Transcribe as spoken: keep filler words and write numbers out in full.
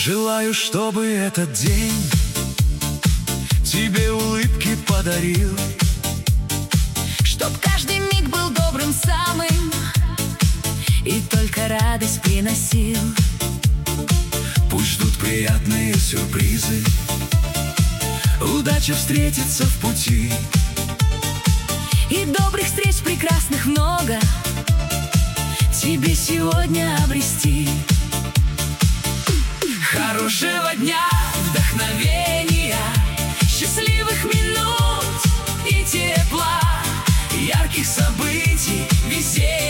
Желаю, чтобы этот день тебе улыбки подарил, чтоб каждый миг был добрым самым и только радость приносил. Пусть ждут приятные сюрпризы, удача встретится в пути, и добрых встреч прекрасных много тебе сегодня обрести. Хорошего дня, вдохновения, счастливых минут и тепла, ярких событий, везения.